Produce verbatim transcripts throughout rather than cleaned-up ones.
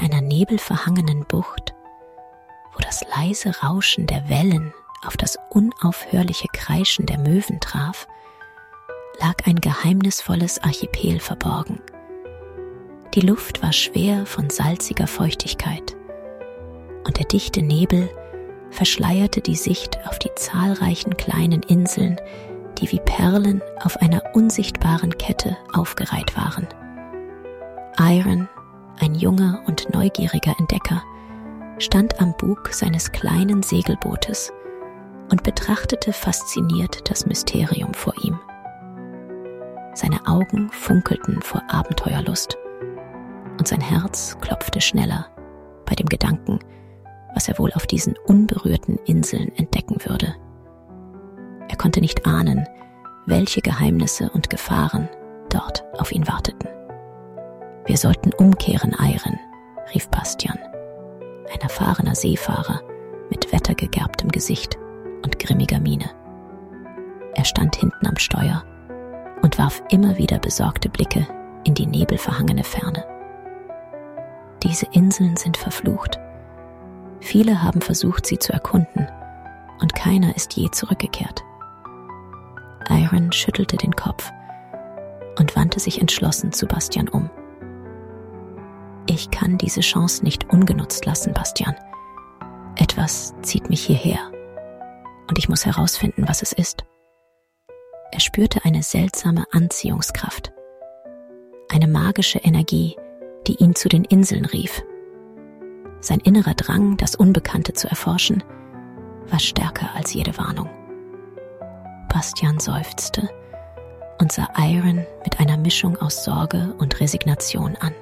einer nebelverhangenen Bucht, wo das leise Rauschen der Wellen auf das unaufhörliche Kreischen der Möwen traf, lag ein geheimnisvolles Archipel verborgen. Die Luft war schwer von salziger Feuchtigkeit und der dichte Nebel verschleierte die Sicht auf die zahlreichen kleinen Inseln, die wie Perlen auf einer unsichtbaren Kette aufgereiht waren. Iron, ein junger und neugieriger Entdecker, stand am Bug seines kleinen Segelbootes und betrachtete fasziniert das Mysterium vor ihm. Seine Augen funkelten vor Abenteuerlust und sein Herz klopfte schneller bei dem Gedanken, was er wohl auf diesen unberührten Inseln entdecken würde. Er konnte nicht ahnen, welche Geheimnisse und Gefahren dort auf ihn warteten. »Wir sollten umkehren, Iron«, rief Bastian, ein erfahrener Seefahrer mit wettergegerbtem Gesicht und grimmiger Miene. Er stand hinten am Steuer und warf immer wieder besorgte Blicke in die nebelverhangene Ferne. Diese Inseln sind verflucht. Viele haben versucht, sie zu erkunden, und keiner ist je zurückgekehrt. Iron schüttelte den Kopf und wandte sich entschlossen zu Bastian um. »Ich kann diese Chance nicht ungenutzt lassen, Bastian. Etwas zieht mich hierher, und ich muss herausfinden, was es ist.« Er spürte eine seltsame Anziehungskraft, eine magische Energie, die ihn zu den Inseln rief. Sein innerer Drang, das Unbekannte zu erforschen, war stärker als jede Warnung. Bastian seufzte und sah Iron mit einer Mischung aus Sorge und Resignation an.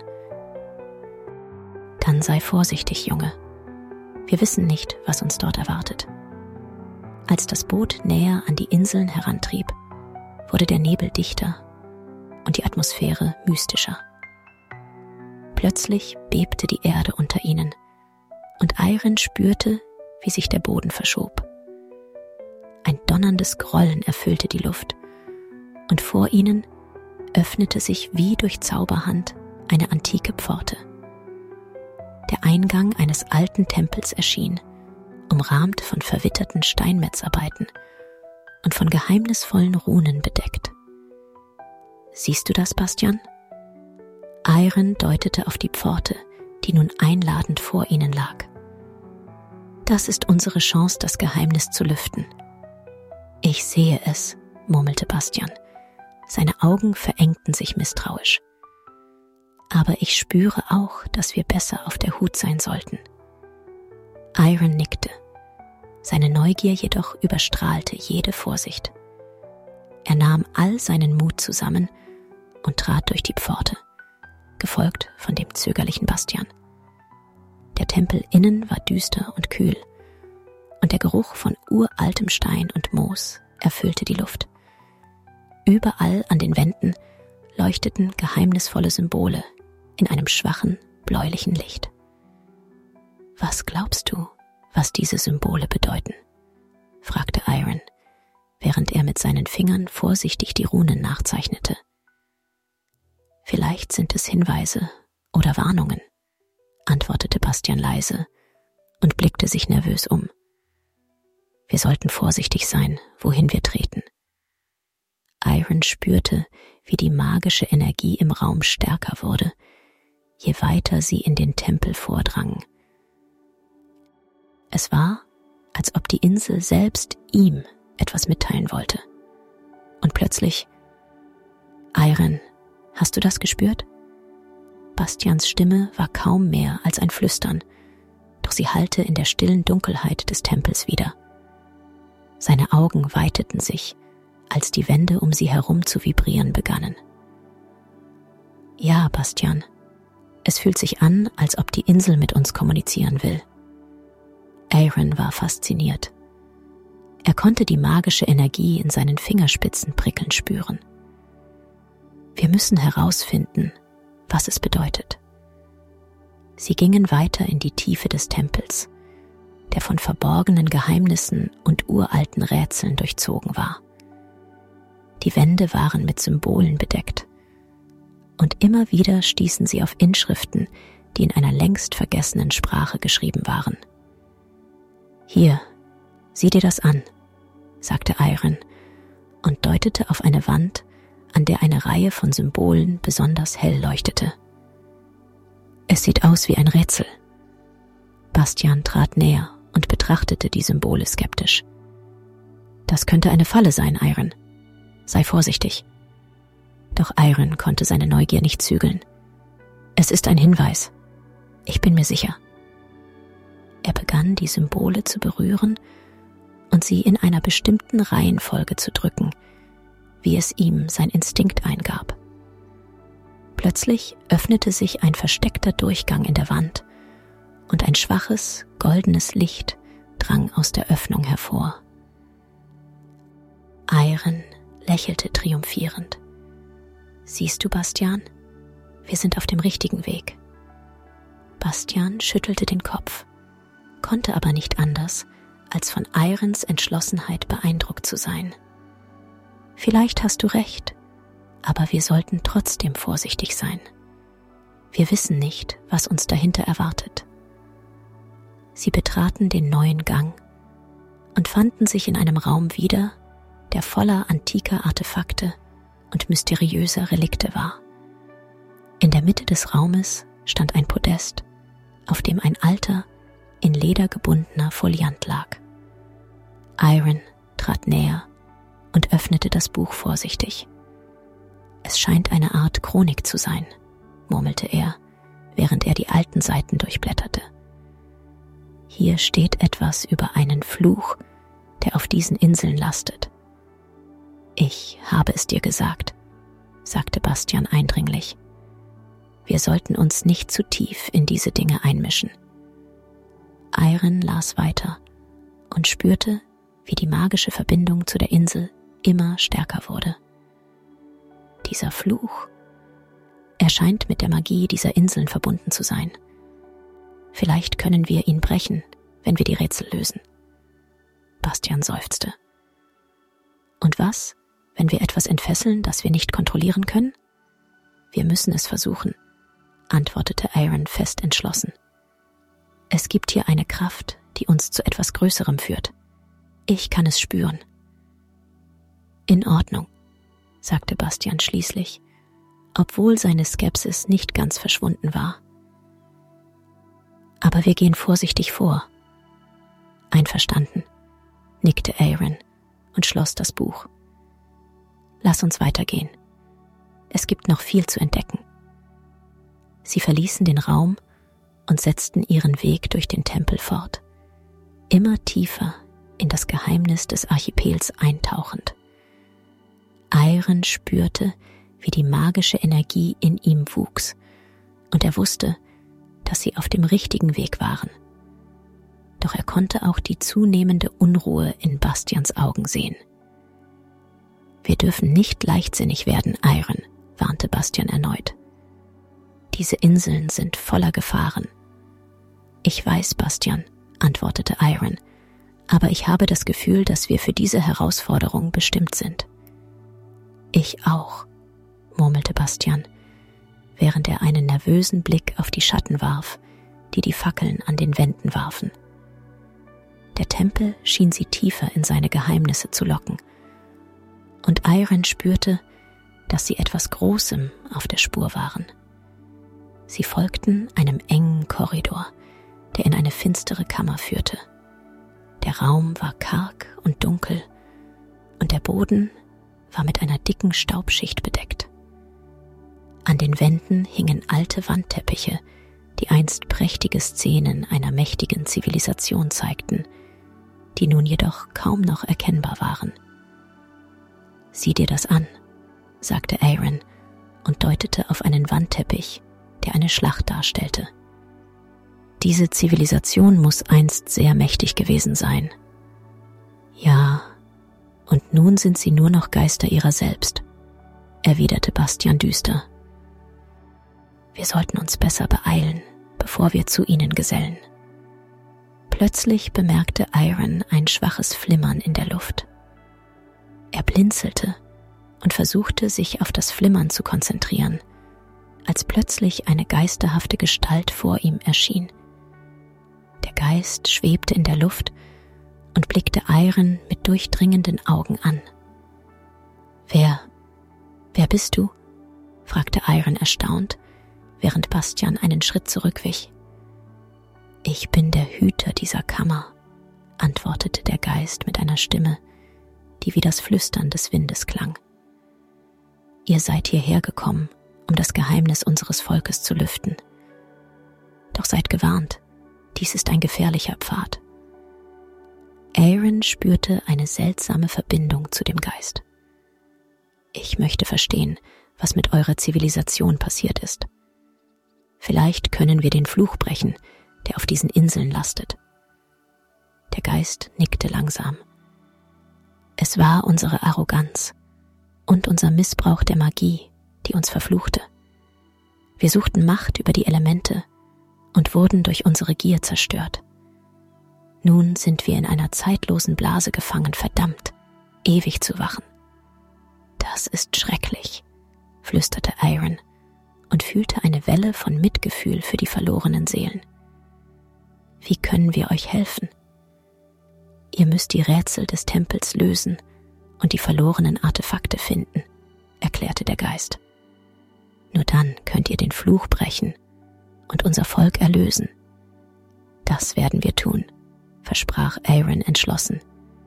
»Dann sei vorsichtig, Junge. Wir wissen nicht, was uns dort erwartet.« Als das Boot näher an die Inseln herantrieb, wurde der Nebel dichter und die Atmosphäre mystischer. Plötzlich bebte die Erde unter ihnen und Iron spürte, wie sich der Boden verschob. Ein donnerndes Grollen erfüllte die Luft und vor ihnen öffnete sich wie durch Zauberhand eine antike Pforte. Der Eingang eines alten Tempels erschien, umrahmt von verwitterten Steinmetzarbeiten und von geheimnisvollen Runen bedeckt. »Siehst du das, Bastian?« Iron deutete auf die Pforte, die nun einladend vor ihnen lag. »Das ist unsere Chance, das Geheimnis zu lüften.« »Ich sehe es«, murmelte Bastian. Seine Augen verengten sich misstrauisch. »Aber ich spüre auch, dass wir besser auf der Hut sein sollten.« Iron nickte. Seine Neugier jedoch überstrahlte jede Vorsicht. Er nahm all seinen Mut zusammen und trat durch die Pforte, gefolgt von dem zögerlichen Bastian. Der Tempel innen war düster und kühl, und der Geruch von uraltem Stein und Moos erfüllte die Luft. Überall an den Wänden leuchteten geheimnisvolle Symbole in einem schwachen, bläulichen Licht. »Was glaubst du, was diese Symbole bedeuten?« fragte Iron, während er mit seinen Fingern vorsichtig die Runen nachzeichnete. »Vielleicht sind es Hinweise oder Warnungen«, antwortete Bastian leise und blickte sich nervös um. »Wir sollten vorsichtig sein, wohin wir treten.« Iron spürte, wie die magische Energie im Raum stärker wurde, je weiter sie in den Tempel vordrang. Es war, als ob die Insel selbst ihm etwas mitteilen wollte. Und plötzlich: »Iron, hast du das gespürt?« Bastians Stimme war kaum mehr als ein Flüstern, doch sie hallte in der stillen Dunkelheit des Tempels wider. Seine Augen weiteten sich, als die Wände um sie herum zu vibrieren begannen. »Ja, Bastian, es fühlt sich an, als ob die Insel mit uns kommunizieren will.« Iron war fasziniert. Er konnte die magische Energie in seinen Fingerspitzen prickeln spüren. »Wir müssen herausfinden, was es bedeutet.« Sie gingen weiter in die Tiefe des Tempels, der von verborgenen Geheimnissen und uralten Rätseln durchzogen war. Die Wände waren mit Symbolen bedeckt, und immer wieder stießen sie auf Inschriften, die in einer längst vergessenen Sprache geschrieben waren. »Hier, sieh dir das an«, sagte Aerin und deutete auf eine Wand, an der eine Reihe von Symbolen besonders hell leuchtete. »Es sieht aus wie ein Rätsel.« Bastian trat näher und betrachtete die Symbole skeptisch. »Das könnte eine Falle sein, Aerin. Sei vorsichtig.« Doch Aerin konnte seine Neugier nicht zügeln. »Es ist ein Hinweis. Ich bin mir sicher.« Er begann, die Symbole zu berühren und sie in einer bestimmten Reihenfolge zu drücken, wie es ihm sein Instinkt eingab. Plötzlich öffnete sich ein versteckter Durchgang in der Wand und ein schwaches, goldenes Licht drang aus der Öffnung hervor. Aerin lächelte triumphierend. »Siehst du, Bastian? Wir sind auf dem richtigen Weg.« Bastian schüttelte den Kopf, konnte aber nicht anders, als von Aerins Entschlossenheit beeindruckt zu sein. »Vielleicht hast du recht, aber wir sollten trotzdem vorsichtig sein. Wir wissen nicht, was uns dahinter erwartet.« Sie betraten den neuen Gang und fanden sich in einem Raum wieder, der voller antiker Artefakte und mysteriöser Relikte war. In der Mitte des Raumes stand ein Podest, auf dem ein alter, in Leder gebundener Foliant lag. Aerin trat näher und öffnete das Buch vorsichtig. »Es scheint eine Art Chronik zu sein«, murmelte er, während er die alten Seiten durchblätterte. »Hier steht etwas über einen Fluch, der auf diesen Inseln lastet.« »Ich habe es dir gesagt«, sagte Bastian eindringlich. »Wir sollten uns nicht zu tief in diese Dinge einmischen.« Aerin las weiter und spürte, wie die magische Verbindung zu der Insel immer stärker wurde. Dieser Fluch, er scheint mit der Magie dieser Inseln verbunden zu sein. Vielleicht können wir ihn brechen, wenn wir die Rätsel lösen. Bastian seufzte. Und was, wenn wir etwas entfesseln, das wir nicht kontrollieren können? Wir müssen es versuchen, antwortete Aerin fest entschlossen. Es gibt hier eine Kraft, die uns zu etwas Größerem führt. Ich kann es spüren. In Ordnung, sagte Bastian schließlich, obwohl seine Skepsis nicht ganz verschwunden war. Aber wir gehen vorsichtig vor. Einverstanden, nickte Aerin und schloss das Buch. Lass uns weitergehen. Es gibt noch viel zu entdecken. Sie verließen den Raum und setzten ihren Weg durch den Tempel fort, immer tiefer in das Geheimnis des Archipels eintauchend. Aerin spürte, wie die magische Energie in ihm wuchs, und er wusste, dass sie auf dem richtigen Weg waren. Doch er konnte auch die zunehmende Unruhe in Bastians Augen sehen. Wir dürfen nicht leichtsinnig werden, Aerin, warnte Bastian erneut. Diese Inseln sind voller Gefahren. Ich weiß, Bastian, antwortete Aerin, aber ich habe das Gefühl, dass wir für diese Herausforderung bestimmt sind. Ich auch, murmelte Bastian, während er einen nervösen Blick auf die Schatten warf, die die Fackeln an den Wänden warfen. Der Tempel schien sie tiefer in seine Geheimnisse zu locken, und Aerin spürte, dass sie etwas Großem auf der Spur waren. Sie folgten einem engen Korridor, der in eine finstere Kammer führte. Der Raum war karg und dunkel, und der Boden war mit einer dicken Staubschicht bedeckt. An den Wänden hingen alte Wandteppiche, die einst prächtige Szenen einer mächtigen Zivilisation zeigten, die nun jedoch kaum noch erkennbar waren. »Sieh dir das an«, sagte Aerin und deutete auf einen Wandteppich, der eine Schlacht darstellte. »Diese Zivilisation muss einst sehr mächtig gewesen sein. Ja, und nun sind sie nur noch Geister ihrer selbst«, erwiderte Bastian düster. »Wir sollten uns besser beeilen, bevor wir zu ihnen gesellen.« Plötzlich bemerkte Aerin ein schwaches Flimmern in der Luft. Er blinzelte und versuchte, sich auf das Flimmern zu konzentrieren, als plötzlich eine geisterhafte Gestalt vor ihm erschien. Der Geist schwebte in der Luft und blickte Iron mit durchdringenden Augen an. »Wer, wer bist du?« fragte Iron erstaunt, während Bastian einen Schritt zurückwich. »Ich bin der Hüter dieser Kammer«, antwortete der Geist mit einer Stimme, die wie das Flüstern des Windes klang. »Ihr seid hierher gekommen, um das Geheimnis unseres Volkes zu lüften. Doch seid gewarnt, dies ist ein gefährlicher Pfad.« Aaron spürte eine seltsame Verbindung zu dem Geist. »Ich möchte verstehen, was mit eurer Zivilisation passiert ist. Vielleicht können wir den Fluch brechen, der auf diesen Inseln lastet.« Der Geist nickte langsam. »Es war unsere Arroganz und unser Missbrauch der Magie, die uns verfluchte. Wir suchten Macht über die Elemente und wurden durch unsere Gier zerstört. Nun sind wir in einer zeitlosen Blase gefangen, verdammt, ewig zu wachen.« »Das ist schrecklich«, flüsterte Aaron und fühlte eine Welle von Mitgefühl für die verlorenen Seelen. »Wie können wir euch helfen?« »Ihr müsst die Rätsel des Tempels lösen und die verlorenen Artefakte finden«, erklärte der Geist. »Nur dann könnt ihr den Fluch brechen und unser Volk erlösen.« »Das werden wir tun«, versprach Aaron entschlossen.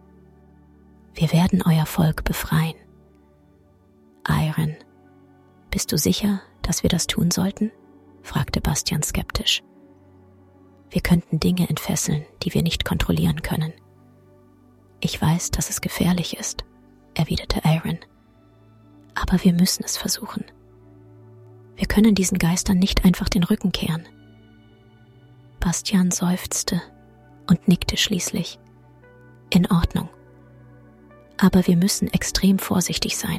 »Wir werden euer Volk befreien.« »Aaron, bist du sicher, dass wir das tun sollten?« fragte Bastian skeptisch. »Wir könnten Dinge entfesseln, die wir nicht kontrollieren können.« »Ich weiß, dass es gefährlich ist«, erwiderte Aaron. »Aber wir müssen es versuchen. Wir können diesen Geistern nicht einfach den Rücken kehren.« Bastian seufzte und nickte schließlich. »In Ordnung. Aber wir müssen extrem vorsichtig sein.«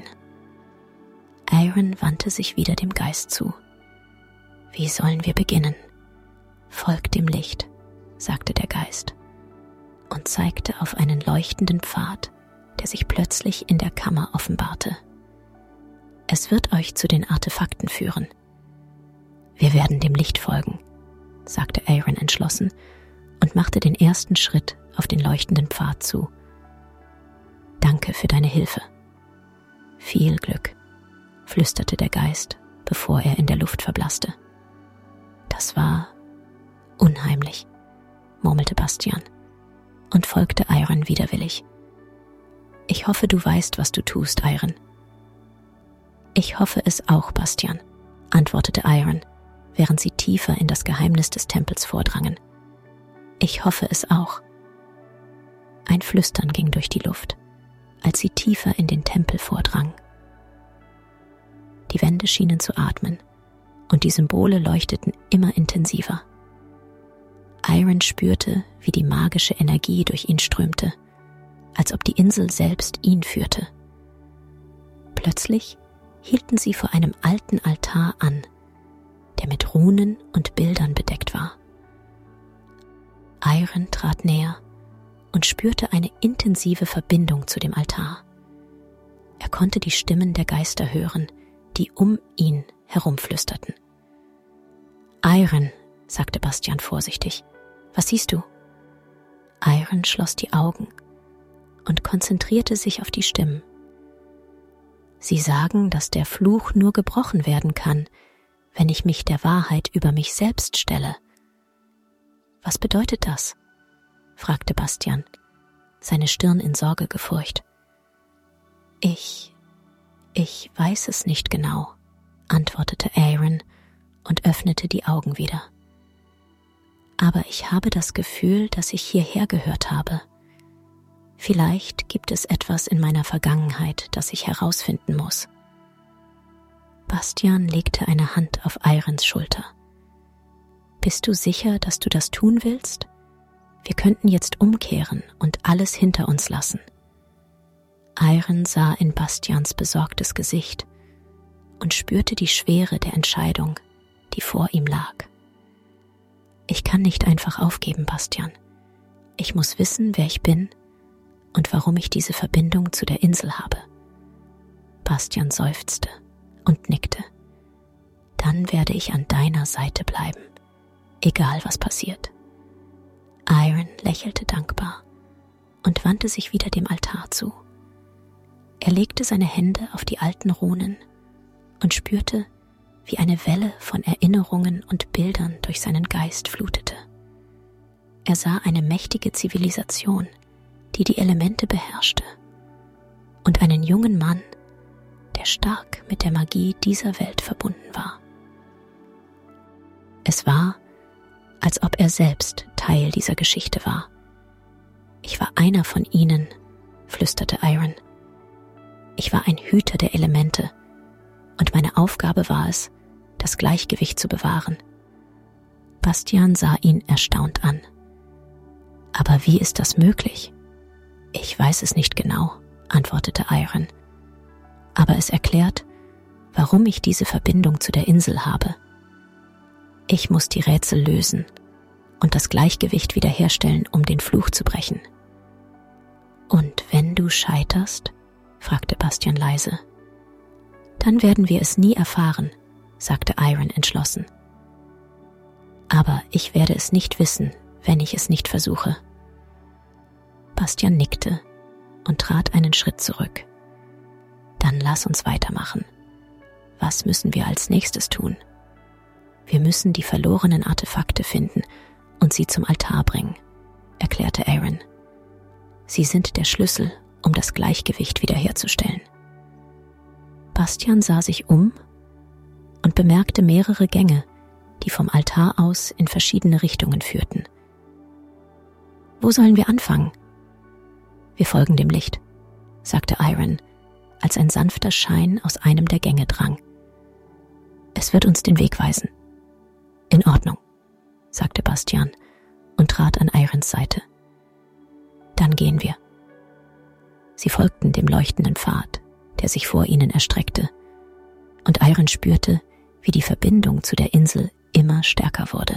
Aaron wandte sich wieder dem Geist zu. »Wie sollen wir beginnen?« »Folgt dem Licht«, sagte der Geist und zeigte auf einen leuchtenden Pfad, der sich plötzlich in der Kammer offenbarte. »Es wird euch zu den Artefakten führen.« »Wir werden dem Licht folgen«, sagte Aaron entschlossen und machte den ersten Schritt auf den leuchtenden Pfad zu. »Danke für deine Hilfe.« »Viel Glück«, flüsterte der Geist, bevor er in der Luft verblasste. »Das war unheimlich«, murmelte Bastian und folgte Aaron widerwillig. »Ich hoffe, du weißt, was du tust, Aaron.« »Ich hoffe es auch, Bastian«, antwortete Aaron, während sie tiefer in das Geheimnis des Tempels vordrangen. »Ich hoffe es auch.« Ein Flüstern ging durch die Luft, als sie tiefer in den Tempel vordrangen. Die Wände schienen zu atmen und die Symbole leuchteten immer intensiver. Aaron spürte, wie die magische Energie durch ihn strömte, als ob die Insel selbst ihn führte. Plötzlich hielten sie vor einem alten Altar an, der mit Runen und Bildern bedeckt war. Aaron trat näher und spürte eine intensive Verbindung zu dem Altar. Er konnte die Stimmen der Geister hören, die um ihn herumflüsterten. »Aaron«, sagte Bastian vorsichtig, »was siehst du?« Aaron schloss die Augen und konzentrierte sich auf die Stimmen. »Sie sagen, dass der Fluch nur gebrochen werden kann, wenn ich mich der Wahrheit über mich selbst stelle.« »Was bedeutet das?« fragte Bastian, seine Stirn in Sorge gefurcht. »Ich, ich weiß es nicht genau«, antwortete Aaron und öffnete die Augen wieder. »Aber ich habe das Gefühl, dass ich hierher gehört habe. Vielleicht gibt es etwas in meiner Vergangenheit, das ich herausfinden muss.« Bastian legte eine Hand auf Aarons Schulter. »Bist du sicher, dass du das tun willst? Wir könnten jetzt umkehren und alles hinter uns lassen.« Aaron sah in Bastians besorgtes Gesicht und spürte die Schwere der Entscheidung, die vor ihm lag. »Ich kann nicht einfach aufgeben, Bastian. Ich muss wissen, wer ich bin und warum ich diese Verbindung zu der Insel habe.« Bastian seufzte und nickte. »Dann dann werde ich an deiner Seite bleiben, egal was passiert. Iron lächelte dankbar und wandte sich wieder dem Altar zu. Er legte seine Hände auf die alten Runen und spürte, wie eine Welle von Erinnerungen und Bildern durch seinen Geist flutete. Er sah eine mächtige Zivilisation, die die Elemente beherrschte, und einen jungen Mann, der stark mit der Magie dieser Welt verbunden war. Es war, als ob er selbst Teil dieser Geschichte war. Ich war einer von ihnen, flüsterte Iron. Ich war ein Hüter der Elemente, und meine Aufgabe war es, das Gleichgewicht zu bewahren. Bastian sah ihn erstaunt an. Aber wie ist das möglich? Ich weiß es nicht genau, antwortete Iron. Aber es erklärt, warum ich diese Verbindung zu der Insel habe. Ich muss die Rätsel lösen und das Gleichgewicht wiederherstellen, um den Fluch zu brechen. Und wenn du scheiterst? Fragte Bastian leise. Dann werden wir es nie erfahren, sagte Iron entschlossen. Aber ich werde es nicht wissen, wenn ich es nicht versuche. Bastian nickte und trat einen Schritt zurück. Dann lass uns weitermachen. Was müssen wir als nächstes tun? Wir müssen die verlorenen Artefakte finden und sie zum Altar bringen, erklärte Iron. Sie sind der Schlüssel, um das Gleichgewicht wiederherzustellen. Bastian sah sich um und bemerkte mehrere Gänge, die vom Altar aus in verschiedene Richtungen führten. Wo sollen wir anfangen? Wir folgen dem Licht, sagte Iron, als ein sanfter Schein aus einem der Gänge drang. Es wird uns den Weg weisen. In Ordnung, sagte Bastian und trat an Irons Seite. Dann gehen wir. Sie folgten dem leuchtenden Pfad, der sich vor ihnen erstreckte, und Iron spürte, wie die Verbindung zu der Insel immer stärker wurde.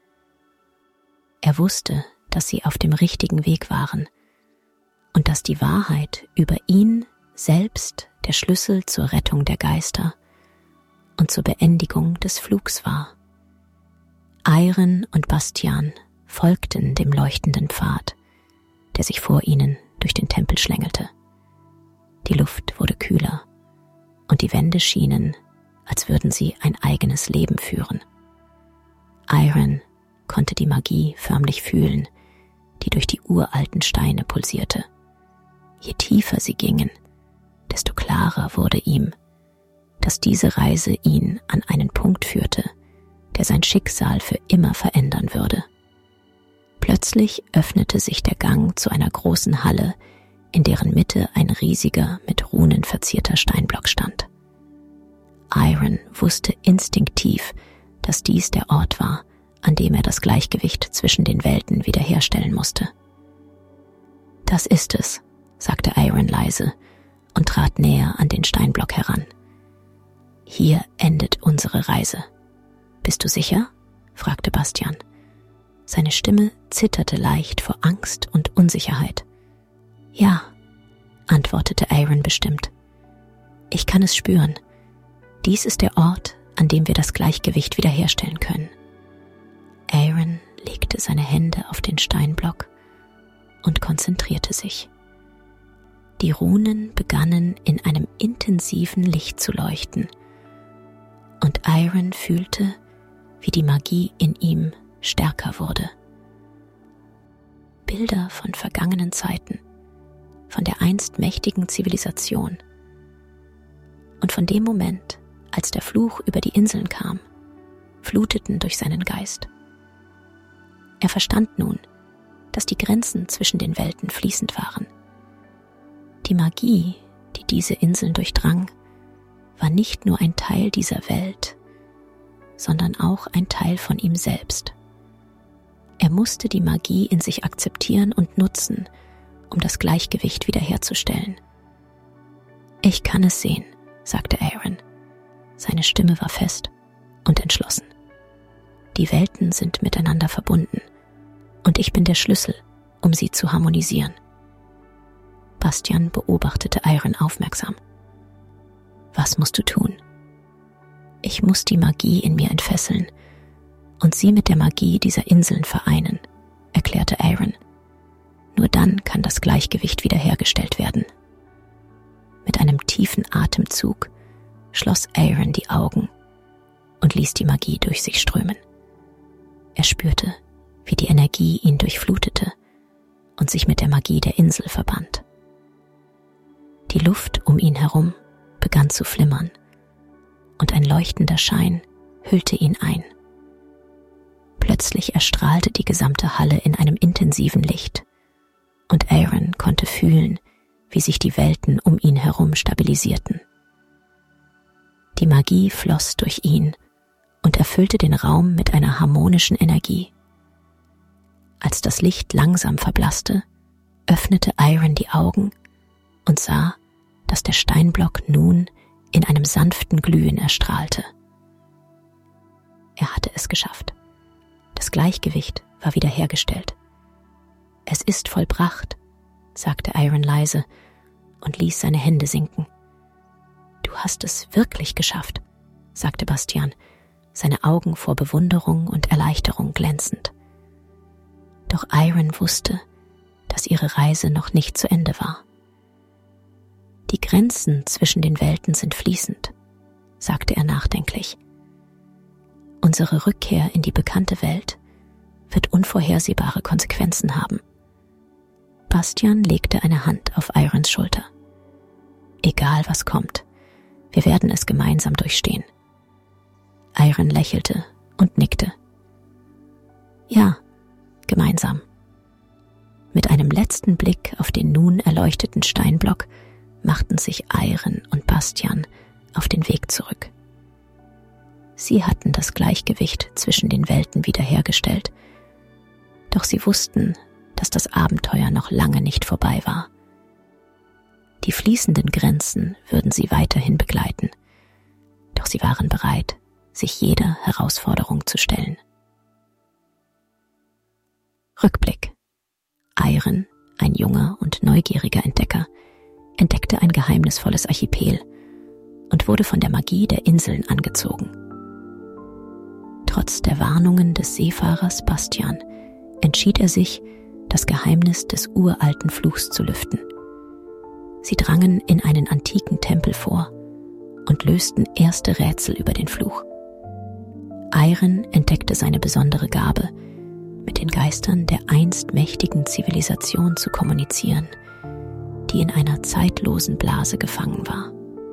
Er wusste, dass sie auf dem richtigen Weg waren und dass die Wahrheit über ihn selbst der Schlüssel zur Rettung der Geister und zur Beendigung des Flugs war. Iron und Bastian folgten dem leuchtenden Pfad, der sich vor ihnen durch den Tempel schlängelte. Die Luft wurde kühler und die Wände schienen, als würden sie ein eigenes Leben führen. Iron konnte die Magie förmlich fühlen, die durch die uralten Steine pulsierte. Je tiefer sie gingen, desto klarer wurde ihm, dass diese Reise ihn an einen Punkt führte, der sein Schicksal für immer verändern würde. Plötzlich öffnete sich der Gang zu einer großen Halle, in deren Mitte ein riesiger, mit Runen verzierter Steinblock stand. Iron wusste instinktiv, dass dies der Ort war, an dem er das Gleichgewicht zwischen den Welten wiederherstellen musste. Das ist es, sagte Iron leise und trat näher an den Steinblock heran. Hier endet unsere Reise. Bist du sicher? Fragte Bastian. Seine Stimme zitterte leicht vor Angst und Unsicherheit. Ja, antwortete Iron bestimmt. Ich kann es spüren. Dies ist der Ort, an dem wir das Gleichgewicht wiederherstellen können. Iron legte seine Hände auf den Steinblock und konzentrierte sich. Die Runen begannen in einem intensiven Licht zu leuchten, und Iron fühlte, wie die Magie in ihm stärker wurde. Bilder von vergangenen Zeiten, von der einst mächtigen Zivilisation und von dem Moment, als der Fluch über die Inseln kam, fluteten durch seinen Geist. Er verstand nun, dass die Grenzen zwischen den Welten fließend waren. Die Magie, die diese Inseln durchdrang, war nicht nur ein Teil dieser Welt, sondern auch ein Teil von ihm selbst. Er musste die Magie in sich akzeptieren und nutzen, um das Gleichgewicht wiederherzustellen. Ich kann es sehen, sagte Iron. Seine Stimme war fest und entschlossen. Die Welten sind miteinander verbunden und ich bin der Schlüssel, um sie zu harmonisieren. Bastian beobachtete Iron aufmerksam. Was musst du tun? Ich muss die Magie in mir entfesseln und sie mit der Magie dieser Inseln vereinen, erklärte Aaron. Nur dann kann das Gleichgewicht wiederhergestellt werden. Mit einem tiefen Atemzug schloss Aaron die Augen und ließ die Magie durch sich strömen. Er spürte, wie die Energie ihn durchflutete und sich mit der Magie der Insel verband. Die Luft um ihn herum begann zu flimmern und ein leuchtender Schein hüllte ihn ein. Plötzlich erstrahlte die gesamte Halle in einem intensiven Licht und Aaron konnte fühlen, wie sich die Welten um ihn herum stabilisierten. Die Magie floss durch ihn und erfüllte den Raum mit einer harmonischen Energie. Als das Licht langsam verblasste, öffnete Aaron die Augen und sah, dass der Steinblock nun in einem sanften Glühen erstrahlte. Er hatte es geschafft. Das Gleichgewicht war wiederhergestellt. »Es ist vollbracht«, sagte Aaron leise und ließ seine Hände sinken. »Du hast es wirklich geschafft«, sagte Bastian, seine Augen vor Bewunderung und Erleichterung glänzend. Doch Aaron wusste, dass ihre Reise noch nicht zu Ende war. »Die Grenzen zwischen den Welten sind fließend«, sagte er nachdenklich. »Unsere Rückkehr in die bekannte Welt wird unvorhersehbare Konsequenzen haben.« Bastian legte eine Hand auf Aarons Schulter. »Egal was kommt, wir werden es gemeinsam durchstehen.« Aaron lächelte und nickte. »Ja, gemeinsam.« Mit einem letzten Blick auf den nun erleuchteten Steinblock machten sich Aaron und Bastian auf den Weg zurück. Sie hatten das Gleichgewicht zwischen den Welten wiederhergestellt, doch sie wussten, dass das Abenteuer noch lange nicht vorbei war. Die fließenden Grenzen würden sie weiterhin begleiten, doch sie waren bereit, sich jeder Herausforderung zu stellen. Rückblick. Aaron, ein junger und neugieriger Entdecker, entdeckte ein geheimnisvolles Archipel und wurde von der Magie der Inseln angezogen. Trotz der Warnungen des Seefahrers Bastian entschied er sich, das Geheimnis des uralten Fluchs zu lüften. Sie drangen in einen antiken Tempel vor und lösten erste Rätsel über den Fluch. Aaron entdeckte seine besondere Gabe, mit den Geistern der einst mächtigen Zivilisation zu kommunizieren, die in einer zeitlosen Blase gefangen war.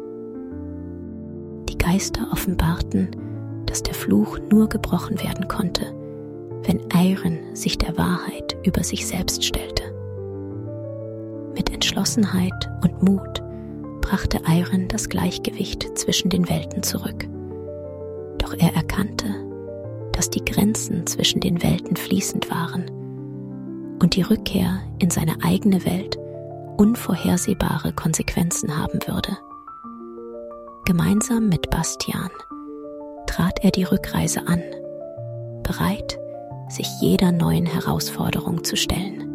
Die Geister offenbarten, dass der Fluch nur gebrochen werden konnte, wenn Aaron sich der Wahrheit über sich selbst stellte. Mit Entschlossenheit und Mut brachte Aaron das Gleichgewicht zwischen den Welten zurück. Doch er erkannte, dass die Grenzen zwischen den Welten fließend waren und die Rückkehr in seine eigene Welt unvorhersehbare Konsequenzen haben würde. Gemeinsam mit Bastian trat er die Rückreise an, bereit, sich jeder neuen Herausforderung zu stellen.